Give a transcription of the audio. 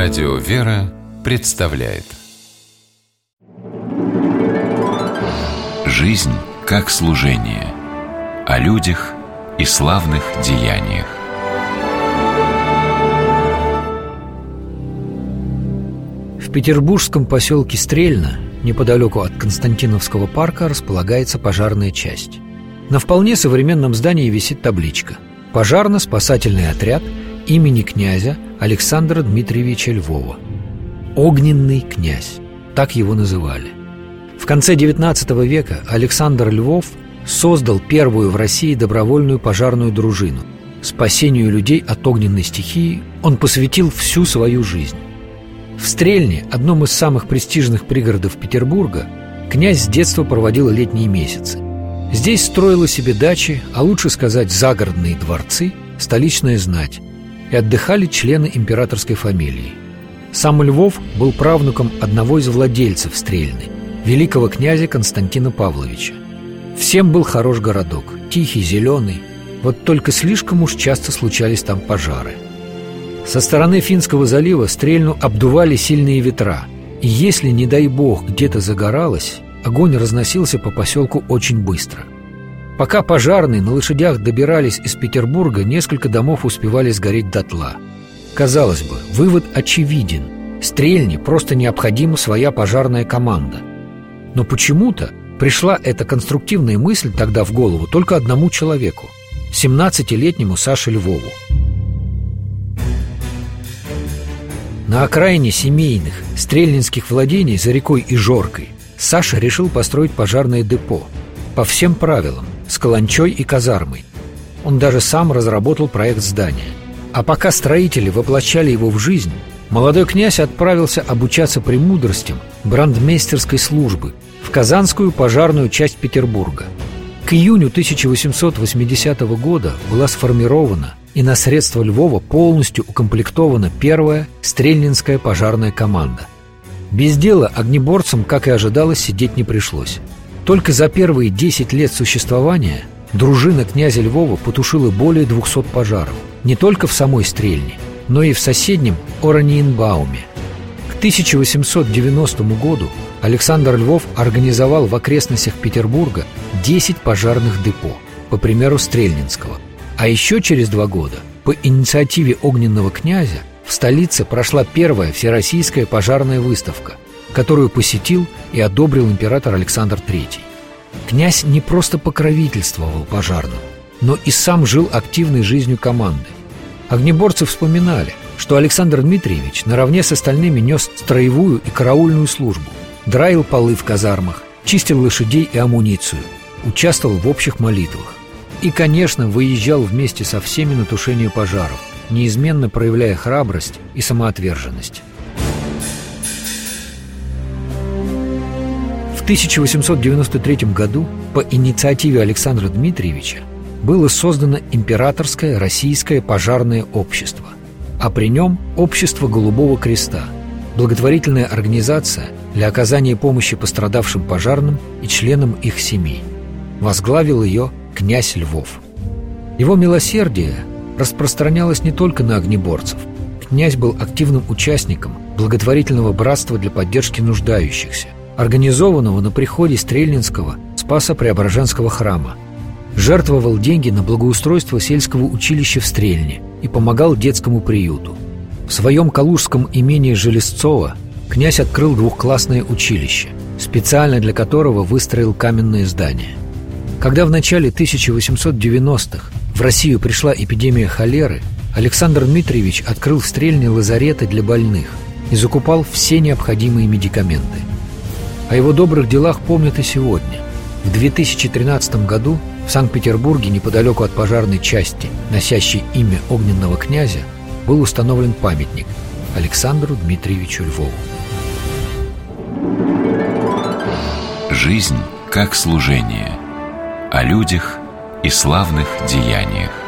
Радио «Вера» представляет «Жизнь как служение». О людях и славных деяниях. В петербургском поселке Стрельно, неподалеку от Константиновского парка, располагается пожарная часть. На вполне современном здании висит табличка: «Пожарно-спасательный отряд имени князя Александра Дмитриевича Львова». «Огненный князь» – так его называли. В конце XIX века Александр Львов создал первую в России добровольную пожарную дружину. Спасению людей от огненной стихии он посвятил всю свою жизнь. В Стрельне, одном из самых престижных пригородов Петербурга, князь с детства проводил летние месяцы. Здесь строила себе дачи, а лучше сказать загородные дворцы, столичная знать, и отдыхали члены императорской фамилии. Сам Львов был правнуком одного из владельцев Стрельны, великого князя Константина Павловича. Всем был хорош городок, тихий, зеленый, вот только слишком уж часто случались там пожары. Со стороны Финского залива Стрельну обдували сильные ветра, и если, не дай бог, где-то загоралось, огонь разносился по поселку очень быстро. Пока пожарные на лошадях добирались из Петербурга, несколько домов успевали сгореть дотла. Казалось бы, вывод очевиден: Стрельне просто необходима своя пожарная команда. Но почему-то пришла эта конструктивная мысль тогда в голову только одному человеку – 17-летнему Саше Львову. На окраине семейных стрельнинских владений за рекой Ижоркой Саша решил построить пожарное депо по всем правилам, с каланчой и казармой. Он даже сам разработал проект здания. А пока строители воплощали его в жизнь, молодой князь отправился обучаться премудростям брандмейстерской службы в Казанскую пожарную часть Петербурга. К июню 1880 года была сформирована и на средства Львова полностью укомплектована первая стрельнинская пожарная команда. Без дела огнеборцам, как и ожидалось, сидеть не пришлось. Только за первые 10 лет существования дружина князя Львова потушила более 200 пожаров, не только в самой Стрельне, но и в соседнем Ораниенбауме. К 1890 году Александр Львов организовал в окрестностях Петербурга 10 пожарных депо, по примеру Стрельнинского. А еще через 2 года, по инициативе огненного князя, в столице прошла первая всероссийская пожарная выставка, которую посетил и одобрил император Александр III. Князь не просто покровительствовал пожарным, но и сам жил активной жизнью команды. Огнеборцы вспоминали, что Александр Дмитриевич наравне с остальными нес строевую и караульную службу, драил полы в казармах, чистил лошадей и амуницию, участвовал в общих молитвах и, конечно, выезжал вместе со всеми на тушение пожаров, неизменно проявляя храбрость и самоотверженность. В 1893 году по инициативе Александра Дмитриевича было создано Императорское российское пожарное общество, а при нем Общество Голубого Креста, благотворительная организация для оказания помощи пострадавшим пожарным и членам их семей. Возглавил ее князь Львов. Его милосердие распространялось не только на огнеборцев. Князь был активным участником благотворительного братства для поддержки нуждающихся, организованного на приходе Стрельнинского Спасо-Преображенского храма. Жертвовал деньги на благоустройство сельского училища в Стрельне и помогал детскому приюту. В своем калужском имении Железцово князь открыл двухклассное училище, специально для которого выстроил каменное здание. Когда в начале 1890-х в Россию пришла эпидемия холеры, Александр Дмитриевич открыл в Стрельне лазареты для больных и закупал все необходимые медикаменты. О его добрых делах помнят и сегодня. В 2013 году в Санкт-Петербурге, неподалеку от пожарной части, носящей имя огненного князя, был установлен памятник Александру Дмитриевичу Львову. Жизнь как служение. О людях и славных деяниях.